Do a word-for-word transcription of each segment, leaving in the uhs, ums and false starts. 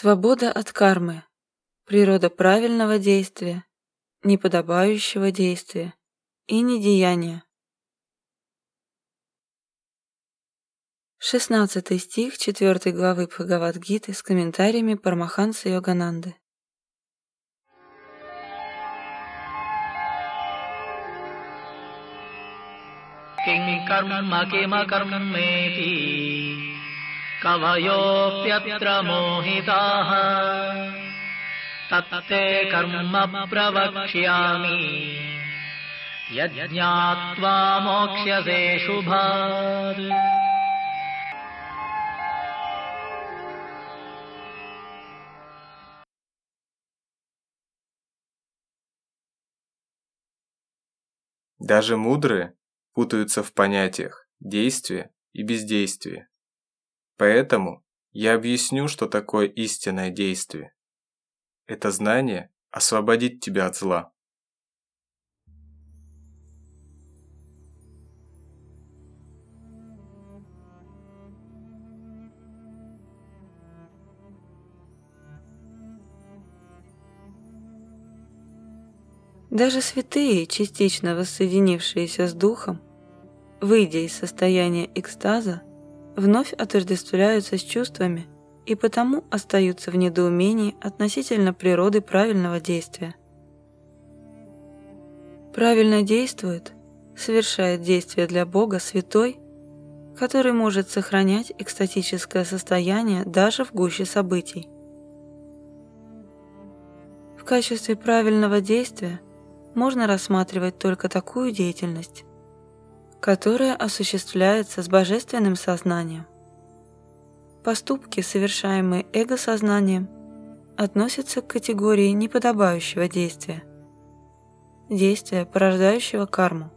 Свобода от кармы. Природа правильного действия, неподобающего действия и недеяния. шестнадцатый стих четвёртой главы Бхагавад-гиты с комментариями Парамахансы Йогананды. Ким карма кима кармети кавайопьятра мохитаха татте карма правакшями яднятва мокшясе шубхад. Даже мудрые путаются в понятиях действия и бездействия. Поэтому я объясню, что такое истинное действие. Это знание освободит тебя от зла. Даже святые, частично воссоединившиеся с Духом, выйдя из состояния экстаза, вновь отождествляются с чувствами и потому остаются в недоумении относительно природы правильного действия. Правильно действует, совершает действие для Бога святой, который может сохранять экстатическое состояние даже в гуще событий. В качестве правильного действия можно рассматривать только такую деятельность, которая осуществляется с божественным сознанием. Поступки, совершаемые эго-сознанием, относятся к категории неподобающего действия, действия, порождающего карму.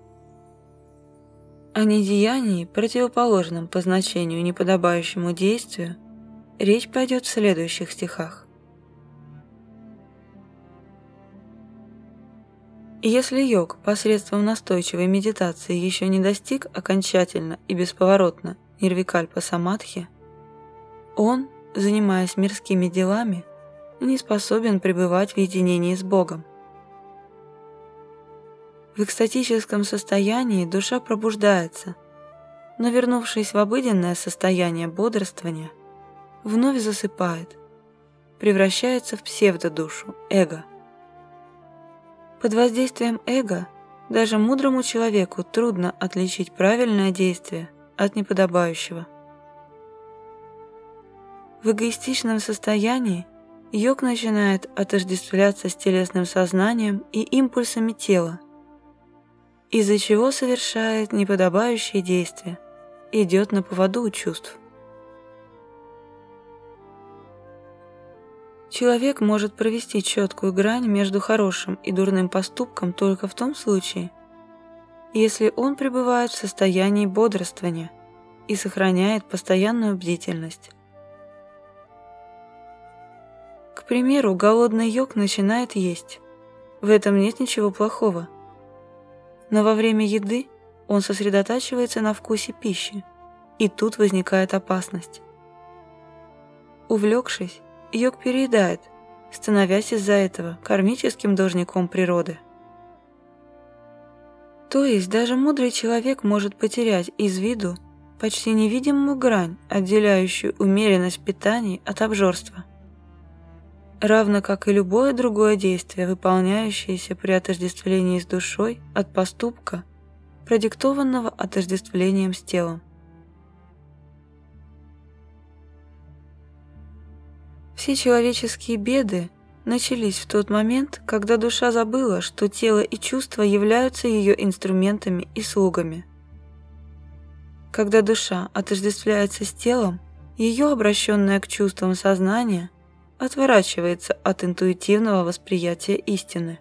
О недеянии, противоположном по значению неподобающему действию, речь пойдет в следующих стихах. И если йог посредством настойчивой медитации еще не достиг окончательно и бесповоротно нирвикальпа самадхи, он, занимаясь мирскими делами, не способен пребывать в единении с Богом. В экстатическом состоянии душа пробуждается, но, вернувшись в обыденное состояние бодрствования, вновь засыпает, превращается в псевдодушу, эго. Под воздействием эго даже мудрому человеку трудно отличить правильное действие от неподобающего. В эгоистичном состоянии йог начинает отождествляться с телесным сознанием и импульсами тела, из-за чего совершает неподобающие действия, идет на поводу у чувств. Человек может провести четкую грань между хорошим и дурным поступком только в том случае, если он пребывает в состоянии бодрствования и сохраняет постоянную бдительность. К примеру, голодный йог начинает есть. В этом нет ничего плохого. Но во время еды он сосредотачивается на вкусе пищи, и тут возникает опасность. Увлекшись, йог переедает, становясь из-за этого кармическим должником природы. То есть даже мудрый человек может потерять из виду почти невидимую грань, отделяющую умеренность питаний от обжорства. Равно как и любое другое действие, выполняющееся при отождествлении с душой от поступка, продиктованного отождествлением с телом. Все человеческие беды начались в тот момент, когда душа забыла, что тело и чувства являются ее инструментами и слугами. Когда душа отождествляется с телом, ее обращенное к чувствам сознание отворачивается от интуитивного восприятия истины.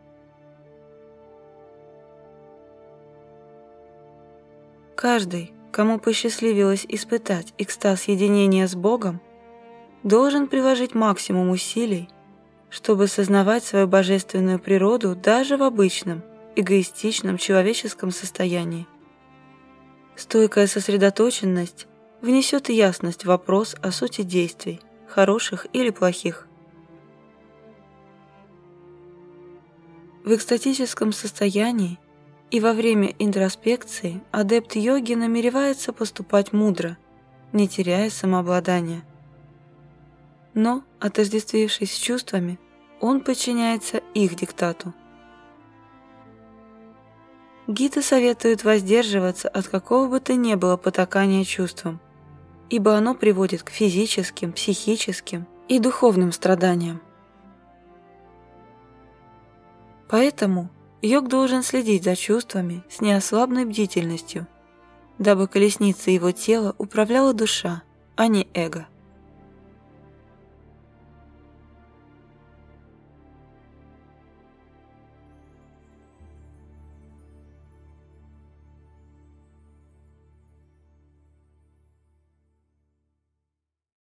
Каждый, кому посчастливилось испытать экстаз единения с Богом, должен приложить максимум усилий, чтобы сознавать свою божественную природу даже в обычном, эгоистичном человеческом состоянии. Стойкая сосредоточенность внесет ясность в вопрос о сути действий, хороших или плохих. В экстатическом состоянии и во время интроспекции адепт йоги намеревается поступать мудро, не теряя самообладания. Но, отождествившись с чувствами, он подчиняется их диктату. Гита советует воздерживаться от какого бы то ни было потакания чувствам, ибо оно приводит к физическим, психическим и духовным страданиям. Поэтому йог должен следить за чувствами с неослабной бдительностью, дабы колесницей его тела управляла душа, а не эго.